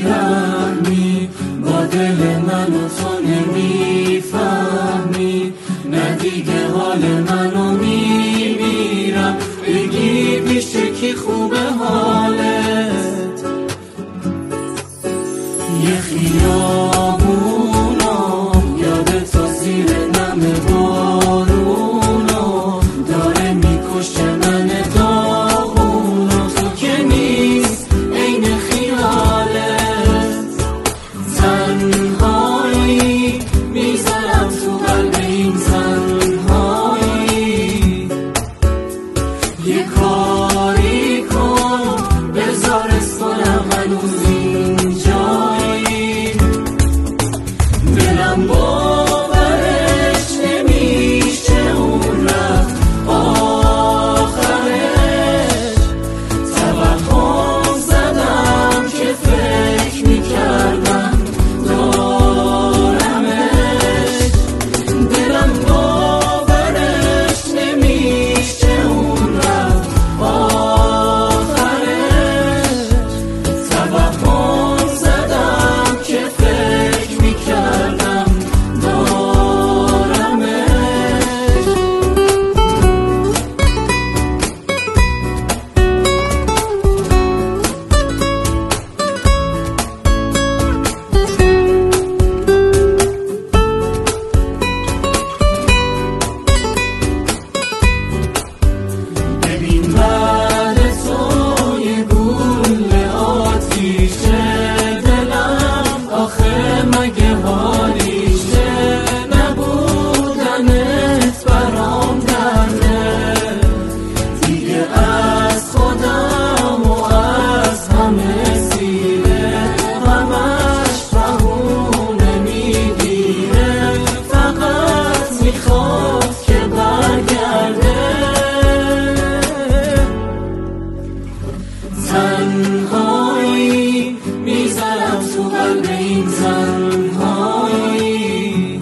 بی‌رحمی، با دل منو تو نمیفهمی. نه دیگه حال منو میمیرم، بگی پیش کی خوبه حالت. یه خیابونا یادت تا زیر نم بارونا داره میکشه من داغونا. تو که نیست عین خیالت، تنهایی میزنم تو قلب این تنهایی. یه کاری کن بذار اسکنم هنوز اینجایی. دلم باورش نمیشه اون رفت آخرش. توهم زدم که فکر میکردم دارمش. دلم باورش نمیشه اون رفت آخرش. توهم زدم که فکر میکردم دارمش. ببین بعد تو یه گوله آتیشه دلم، آخه مگه حالیشه نبودنت برام درده. دیگه از خودم و از همه سیره همش بهونه میگیره. فقط میخواد که برگرده. تنهایی میزنم تو قلب این تنهایی.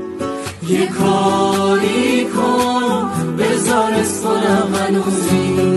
یه کاری کن بذار اسکنم هنوز